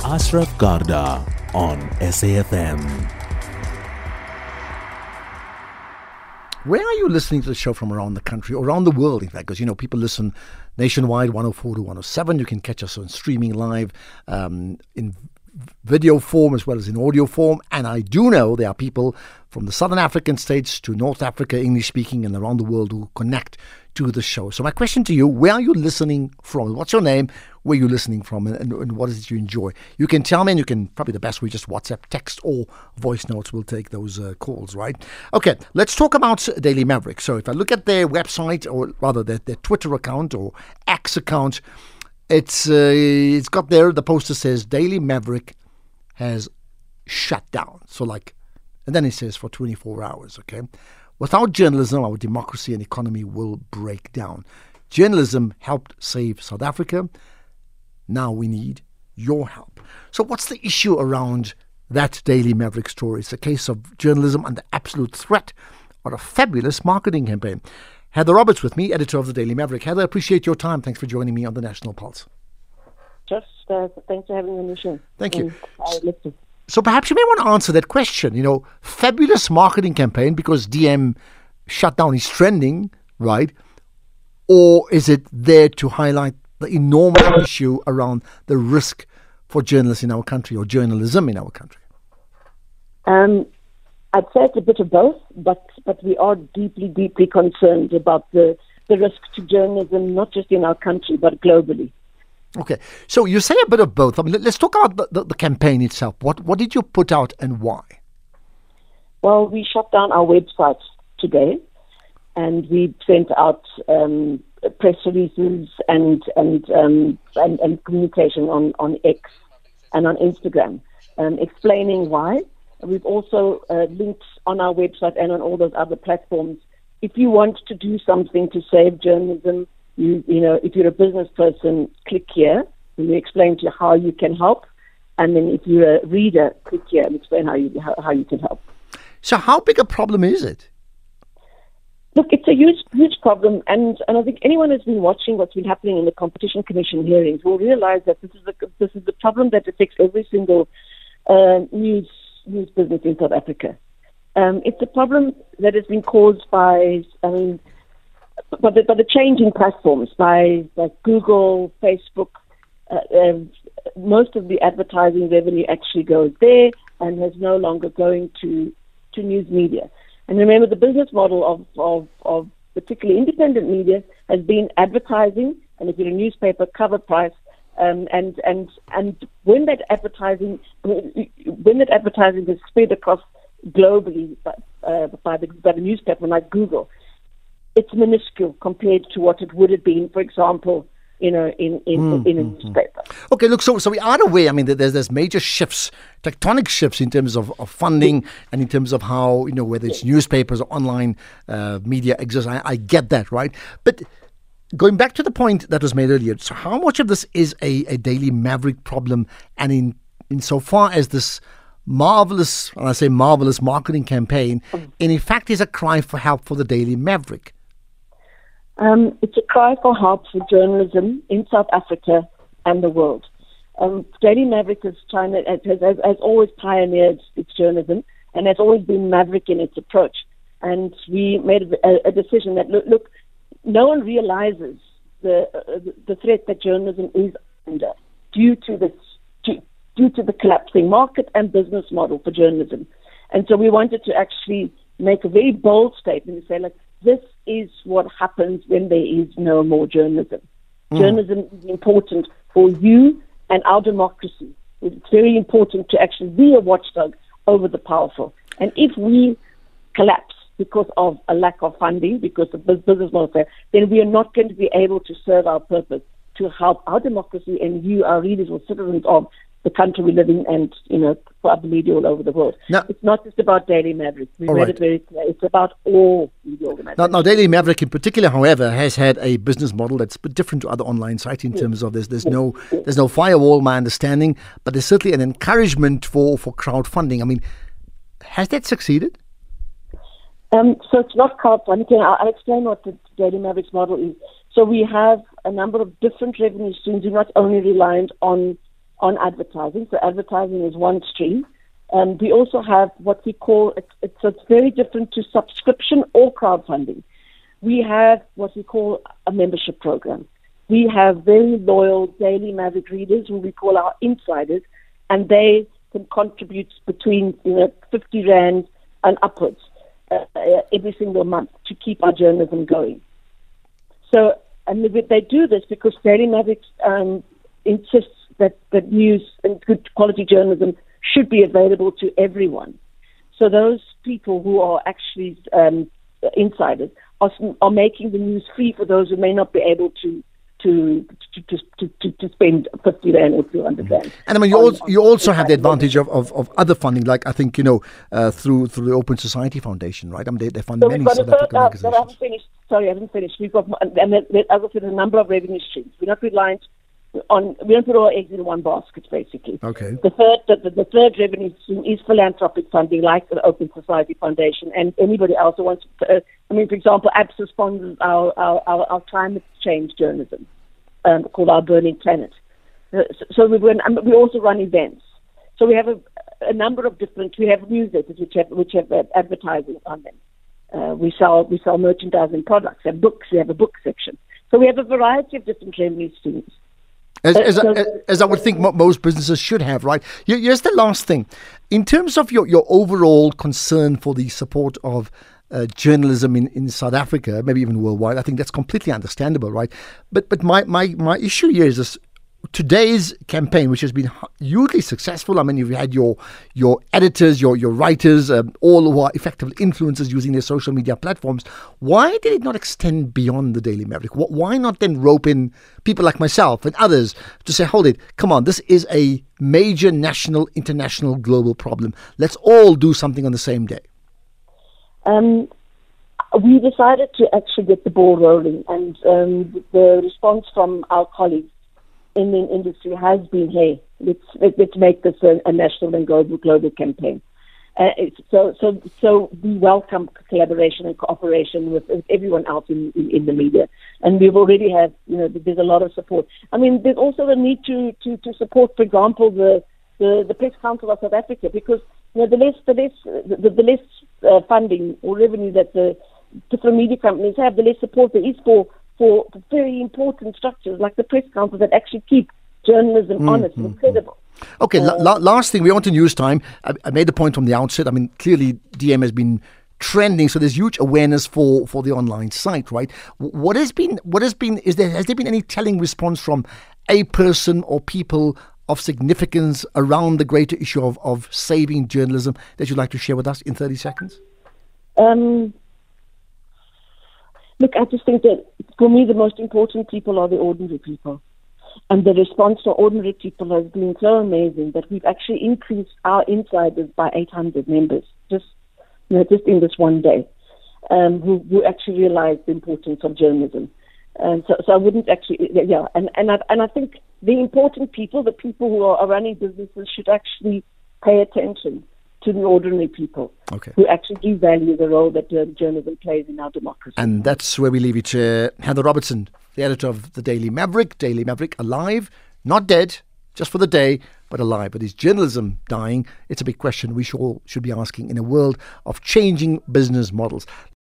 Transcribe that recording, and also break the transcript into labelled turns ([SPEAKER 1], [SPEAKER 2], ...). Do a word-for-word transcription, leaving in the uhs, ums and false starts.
[SPEAKER 1] Ashraf Garda on S A F M.
[SPEAKER 2] Where are you listening to the show from around the country, or around the world, in fact? Because, you know, people listen nationwide, one oh four to one oh seven. You can catch us on streaming live um, in video form as well as in audio form. And I do know there are people from the Southern African states to North Africa, English-speaking, and around the world who connect to the show. So my question to you, where are you listening from? What's your name? Where are you listening from? And, and, and what is it you enjoy? You can tell me, and you can, probably the best way, just WhatsApp, text, or voice notes. We'll take those uh, calls, right? Okay, let's talk about Daily Maverick. So if I look at their website, or rather their, their Twitter account or X account, it's, uh, it's got there, the poster says, Daily Maverick has shut down. So like, and then it says for twenty-four hours, okay? Without journalism, our democracy and economy will break down. Journalism helped save South Africa. Now we need your help. So what's the issue around that Daily Maverick story? It's a case of journalism under absolute threat or a fabulous marketing campaign. Heather Roberts with me, editor of the Daily Maverick. Heather, I appreciate your time. Thanks for joining me on the National Pulse.
[SPEAKER 3] Just uh, thanks for having me on the show.
[SPEAKER 2] Thank you.
[SPEAKER 3] I listen.
[SPEAKER 2] So perhaps you may want to answer that question. You know, fabulous marketing campaign because D M shutdown is trending, right? Or is it there to highlight the enormous issue around the risk for journalists in our country or journalism in our country?
[SPEAKER 3] Um, I'd say it's a bit of both, but but we are deeply, deeply concerned about the, the risk to journalism, not just in our country, but globally.
[SPEAKER 2] Okay, so you say a bit of both. I mean, let's talk about the, the, the campaign itself. What what did you put out and why?
[SPEAKER 3] Well, we shut down our website today, and we sent out um, press releases and and, um, and and communication on, on X and on Instagram, um, explaining why. We've also uh, linked on our website and on all those other platforms. If you want to do something to save journalism, You, you know, if you're a business person, click here, and we explain to you how you can help. And then if you're a reader, click here and explain how you how, how you can help.
[SPEAKER 2] So how big a problem is it?
[SPEAKER 3] Look, it's a huge, huge problem. And, and I think anyone who's been watching what's been happening in the Competition Commission hearings will realize that this is the, this is the problem that affects every single uh, news, news business in South Africa. Um, it's a problem that has been caused by, I mean, But the, but the changing platforms by, by Google, Facebook, uh, uh, most of the advertising revenue actually goes there and is no longer going to, to news media. And remember, the business model of, of, of particularly independent media has been advertising, and if you're a newspaper, cover price. Um, and, and, and when that advertising when that advertising is spread across globally by, uh, by, the, by the newspaper like Google, it's minuscule compared to what it would have been, for example, you know, in, in, mm, in a mm, newspaper.
[SPEAKER 2] Okay, look, so so we are aware, I mean, there's there's major shifts, tectonic shifts in terms of, of funding and in terms of how, you know, whether it's newspapers or online uh, media exists. I, I get that, right? But going back to the point that was made earlier, so how much of this is a, a Daily Maverick problem? And in insofar as this marvelous, and I say marvelous marketing campaign, in effect is a cry for help for the Daily Maverick?
[SPEAKER 3] Um, it's a cry for help for journalism in South Africa and the world. Um, Daily Maverick has, China, has, has, has always pioneered its journalism and has always been maverick in its approach. And we made a, a decision that, look, look, no one realizes the, uh, the threat that journalism is under due to this, due, due to the collapsing market and business model for journalism. And so we wanted to actually make a very bold statement and say, like, this is what happens when there is no more journalism. Mm. Journalism is important for you and our democracy. It's very important to actually be a watchdog over the powerful. And if we collapse because of a lack of funding, because of business model, then we are not going to be able to serve our purpose to help our democracy and you, our readers or citizens of the country we live in, and, you know, for other media all over the world. Now, it's not just about Daily Maverick. We made right. it very clear. It's about all media organizations.
[SPEAKER 2] Now, now, Daily Maverick in particular, however, has had a business model that's a bit different to other online sites in yes. terms of there's there's yes. no yes. there's no firewall, my understanding, but there's certainly an encouragement for, for crowdfunding. I mean, has that succeeded?
[SPEAKER 3] Um, so it's not crowdfunding. I'll, I'll explain what the Daily Maverick's model is. So we have a number of different revenue streams. We're not only reliant on on advertising. So advertising is one stream. Um, we also have what we call, it's, it's, it's very different to subscription or crowdfunding. We have what we call a membership program. We have very loyal Daily Maverick readers who we call our insiders, and they can contribute between you know fifty rand and upwards uh, every single month to keep our journalism going. So, and they do this because Daily Maverick um, insists that, that news and good quality journalism should be available to everyone. So those people who are actually um, insiders are, are making the news free for those who may not be able to to to to, to, to spend fifty rand or two hundred rand.
[SPEAKER 2] And I mean, you
[SPEAKER 3] on,
[SPEAKER 2] also, you also
[SPEAKER 3] on
[SPEAKER 2] have the advantage of, of, of other funding, like I think, you know, uh, through through the Open Society Foundation, right? I mean, they, they fund
[SPEAKER 3] so
[SPEAKER 2] many
[SPEAKER 3] we've got
[SPEAKER 2] South
[SPEAKER 3] a third,
[SPEAKER 2] African
[SPEAKER 3] uh,
[SPEAKER 2] organizations.
[SPEAKER 3] I haven't finished. Sorry, I haven't finished. We've got, and there, there, as I said, a number of revenue streams. We're not reliant on, we don't put all our eggs in one basket, basically.
[SPEAKER 2] Okay.
[SPEAKER 3] The third, the, the, the third revenue stream is philanthropic funding, like the Open Society Foundation, and anybody else who wants to, uh, I mean, for example, ABSA sponsors our, our, our, our climate change journalism, um, called Our Burning Planet. Uh, so so we, run, um, we also run events. So we have a, a number of different, we have newsletters which have, which have uh, advertising on them. Uh, we sell we sell merchandise and products and books. We have a book section. So we have a variety of different revenue streams.
[SPEAKER 2] As, as,
[SPEAKER 3] So-
[SPEAKER 2] as, as I would think mo- most businesses should have, right? Here- Here's the last thing. In terms of your, your overall concern for the support of uh, journalism in, in South Africa, maybe even worldwide, I think that's completely understandable, right? But but my, my, my issue here is this. Today's campaign, which has been hugely successful. I mean, you've had your your editors, your your writers, um, all who are effectively influencers using their social media platforms. Why did it not extend beyond the Daily Maverick? Wh- Why not then rope in people like myself and others to say, hold it, come on, this is a major national, international, global problem. Let's all do something on the same day.
[SPEAKER 3] Um, we decided to actually get the ball rolling, and um, the response from our colleagues in the industry has been, hey, let's let, let's make this a, a national and global global campaign. Uh, it's, so so so we welcome collaboration and cooperation with, with everyone else in, in, in the media, and we've already had you know there's a lot of support. I mean, there's also the need to to, to support, for example, the, the the Press Council of South Africa, because you know the less the less the, the less uh, funding or revenue that the different media companies have, the less support there is for. for very important structures like the Press Council that actually keep journalism mm, honest and mm, credible.
[SPEAKER 2] Okay,
[SPEAKER 3] uh,
[SPEAKER 2] la- last thing, we're on to news time. I, I made the point from the outset. I mean, clearly D M has been trending, so there's huge awareness for, for the online site, right? What has been, what has been, is there, has there been any telling response from a person or people of significance around the greater issue of, of saving journalism that you'd like to share with us in thirty seconds?
[SPEAKER 3] Um, Look, I just think that for me the most important people are the ordinary people. And the response to ordinary people has been so amazing that we've actually increased our insiders by eight hundred members, just you know, just in this one day, um, who, who actually realize the importance of journalism. And so, so I wouldn't actually, yeah, and, and, I, and I think the important people, the people who are running businesses, should actually pay attention to the ordinary people
[SPEAKER 2] okay.
[SPEAKER 3] who actually do value the role that uh, journalism plays in our democracy.
[SPEAKER 2] And that's where we leave it. Uh, Heather Robertson, the editor of the Daily Maverick. Daily Maverick, alive, not dead, just for the day, but alive. But is journalism dying? It's a big question we should, all should be asking in a world of changing business models.